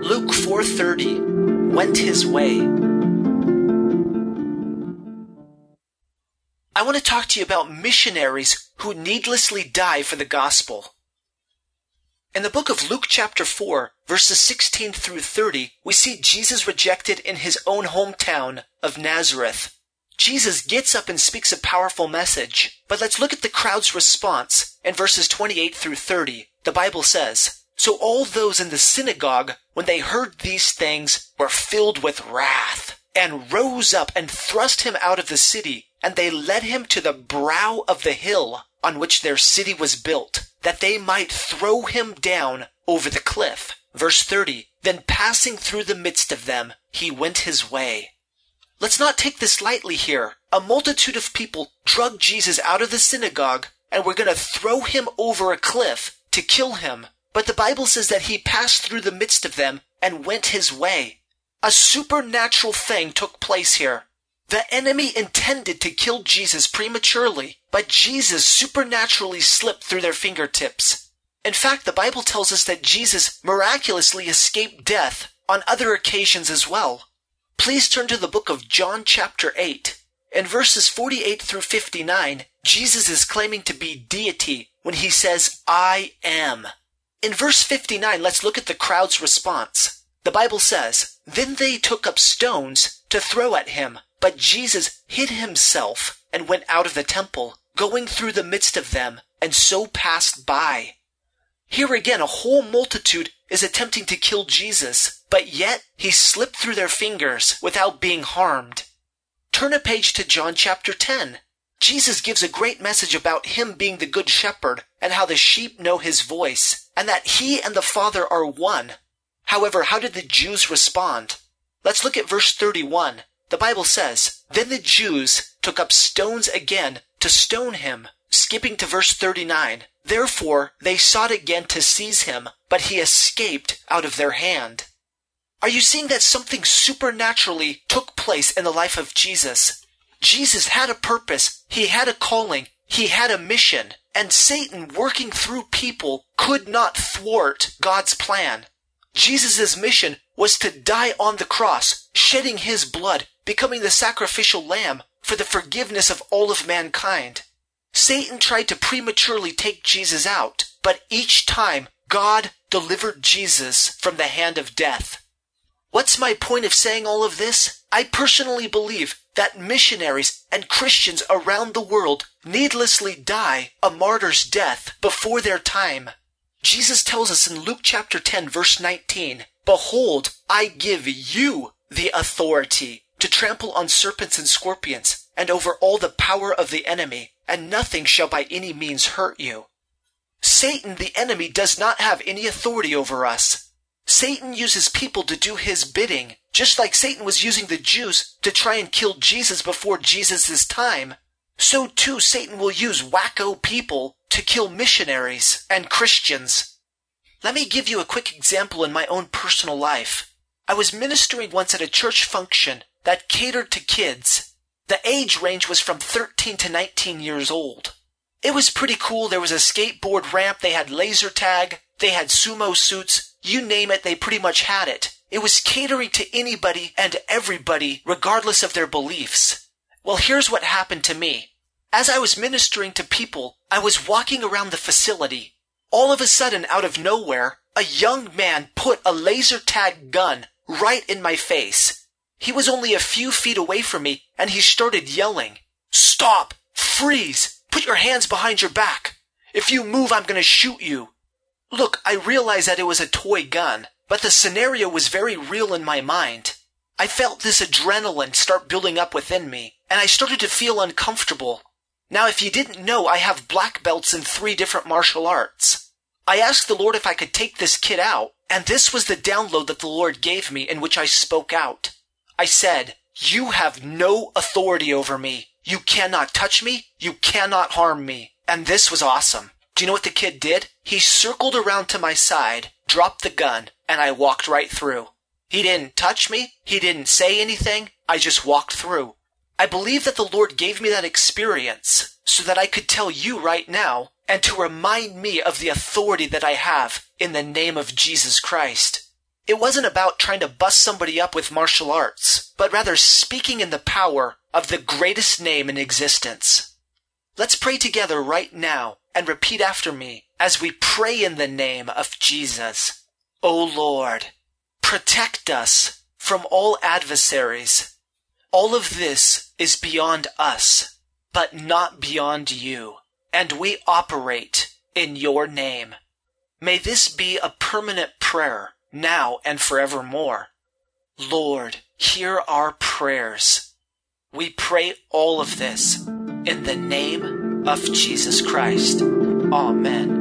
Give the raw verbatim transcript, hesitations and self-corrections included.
Luke four thirty, went his way. I want to talk to you about missionaries who needlessly die for the gospel. In the book of Luke chapter four, verses sixteen through thirty, we see Jesus rejected in his own hometown of Nazareth. Jesus gets up and speaks a powerful message, but let's look at the crowd's response in verses twenty-eight through thirty. The Bible says, "So all those in the synagogue, when they heard these things, were filled with wrath, and rose up and thrust him out of the city, and they led him to the brow of the hill on which their city was built, that they might throw him down over the cliff." Verse thirty, "Then passing through the midst of them, he went his way." Let's not take this lightly here. A multitude of people drug Jesus out of the synagogue, and were going to throw him over a cliff to kill him. But the Bible says that he passed through the midst of them and went his way. A supernatural thing took place here. The enemy intended to kill Jesus prematurely, but Jesus supernaturally slipped through their fingertips. In fact, the Bible tells us that Jesus miraculously escaped death on other occasions as well. Please turn to the book of John chapter eight. In verses forty-eight through fifty-nine, Jesus is claiming to be deity when he says, "I am." In verse fifty-nine, let's look at the crowd's response. The Bible says, "Then they took up stones to throw at him, but Jesus hid himself and went out of the temple, going through the midst of them, and so passed by." Here again, a whole multitude is attempting to kill Jesus, but yet he slipped through their fingers without being harmed. Turn a page to John chapter ten. Jesus gives a great message about him being the good shepherd and how the sheep know his voice, and that he and the Father are one. However, how did the Jews respond? Let's look at verse thirty-one. The Bible says, "Then the Jews took up stones again to stone him." Skipping to verse thirty-nine. "Therefore they sought again to seize him, but he escaped out of their hand." Are you seeing that something supernaturally took place in the life of Jesus? Jesus had a purpose, he had a calling, he had a mission, and Satan working through people could not thwart God's plan. Jesus' mission was to die on the cross, shedding his blood, becoming the sacrificial lamb for the forgiveness of all of mankind. Satan tried to prematurely take Jesus out, but each time God delivered Jesus from the hand of death. What's my point of saying all of this? I personally believe that missionaries and Christians around the world needlessly die a martyr's death before their time. Jesus tells us in Luke chapter ten verse nineteen, "Behold, I give you the authority to trample on serpents and scorpions, and over all the power of the enemy, and nothing shall by any means hurt you." Satan, the enemy, does not have any authority over us. Satan uses people to do his bidding, just like Satan was using the Jews to try and kill Jesus before Jesus' time. So too, Satan will use wacko people to kill missionaries and Christians. Let me give you a quick example in my own personal life. I was ministering once at a church function that catered to kids. The age range was from thirteen to nineteen years old. It was pretty cool. There was a skateboard ramp, they had laser tag, they had sumo suits, you name it, they pretty much had it. It was catering to anybody and everybody, regardless of their beliefs. Well, here's what happened to me. As I was ministering to people, I was walking around the facility. All of a sudden, out of nowhere, a young man put a laser tag gun right in my face. He was only a few feet away from me, and he started yelling, "Stop! Freeze! Put your hands behind your back! If you move, I'm gonna shoot you!" Look, I realized that it was a toy gun, but the scenario was very real in my mind. I felt this adrenaline start building up within me, and I started to feel uncomfortable. Now, if you didn't know, I have black belts in three different martial arts. I asked the Lord if I could take this kid out, and this was the download that the Lord gave me in which I spoke out. I said, "You have no authority over me. You cannot touch me. You cannot harm me." And this was awesome. Do you know what the kid did? He circled around to my side, dropped the gun, and I walked right through. He didn't touch me. He didn't say anything. I just walked through. I believe that the Lord gave me that experience so that I could tell you right now and to remind me of the authority that I have in the name of Jesus Christ. It wasn't about trying to bust somebody up with martial arts, but rather speaking in the power of the greatest name in existence. Let's pray together right now and repeat after me as we pray in the name of Jesus. O Lord, protect us from all adversaries. All of this is beyond us, but not beyond you, and we operate in your name. May this be a permanent prayer now and forevermore. Lord, hear our prayers. We pray all of this in the name of Jesus Christ. Amen.